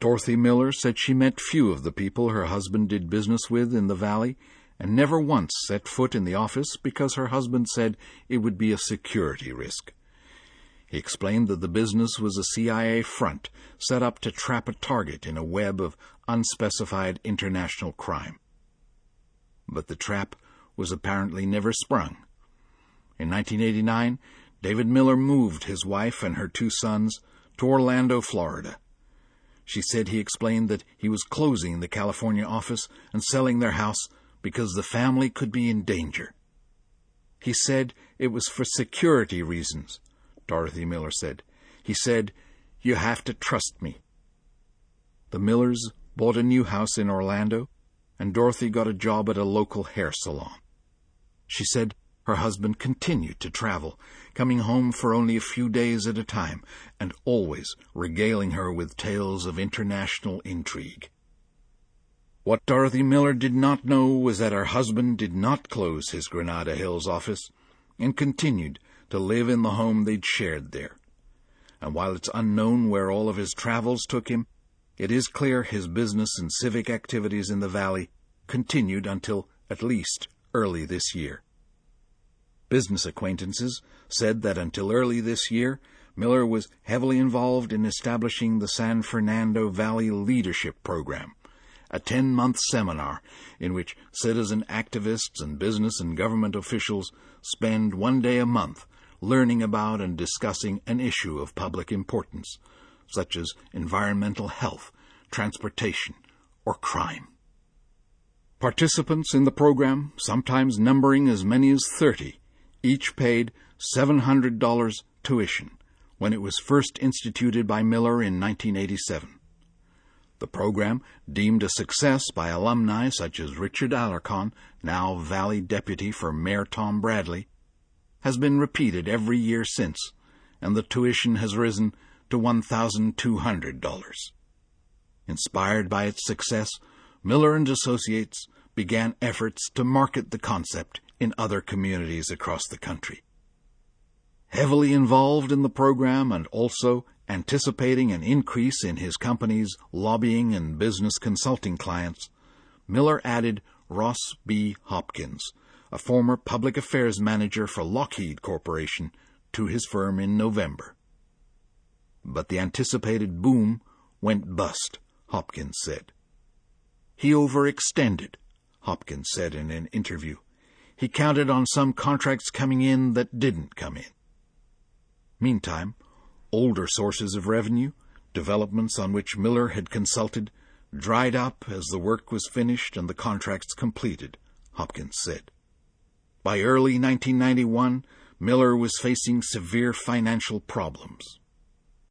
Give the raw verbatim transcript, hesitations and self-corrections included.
Dorothy Miller said she met few of the people her husband did business with in the valley, and never once set foot in the office because her husband said it would be a security risk. He explained that the business was a C I A front set up to trap a target in a web of unspecified international crime. But the trap was apparently never sprung. In nineteen eighty-nine, David Miller moved his wife and her two sons to Orlando, Florida. She said he explained that he was closing the California office and selling their house because the family could be in danger. He said it was for security reasons, Dorothy Miller said. He said, "You have to trust me." The Millers bought a new house in Orlando, and Dorothy got a job at a local hair salon. She said her husband continued to travel, coming home for only a few days at a time, and always regaling her with tales of international intrigue. What Dorothy Miller did not know was that her husband did not close his Granada Hills office and continued to live in the home they'd shared there. And while it's unknown where all of his travels took him, it is clear his business and civic activities in the valley continued until at least early this year. Business acquaintances said that until early this year, Miller was heavily involved in establishing the San Fernando Valley Leadership Program, a ten-month seminar in which citizen activists and business and government officials spend one day a month learning about and discussing an issue of public importance, such as environmental health, transportation, or crime. Participants in the program, sometimes numbering as many as thirty, each paid seven hundred dollars tuition when it was first instituted by Miller in nineteen eighty-seven. The program, deemed a success by alumni such as Richard Alarcon, now Valley Deputy for Mayor Tom Bradley, has been repeated every year since, and the tuition has risen to one thousand two hundred dollars. Inspired by its success, Miller and Associates began efforts to market the concept in other communities across the country. Heavily involved in the program and also anticipating an increase in his company's lobbying and business consulting clients, Miller added Ross B. Hopkins, a former public affairs manager for Lockheed Corporation, to his firm in November. But the anticipated boom went bust, Hopkins said. He overextended, Hopkins said in an interview. He counted on some contracts coming in that didn't come in. Meantime, older sources of revenue, developments on which Miller had consulted, dried up as the work was finished and the contracts completed, Hopkins said. By early nineteen ninety-one, Miller was facing severe financial problems.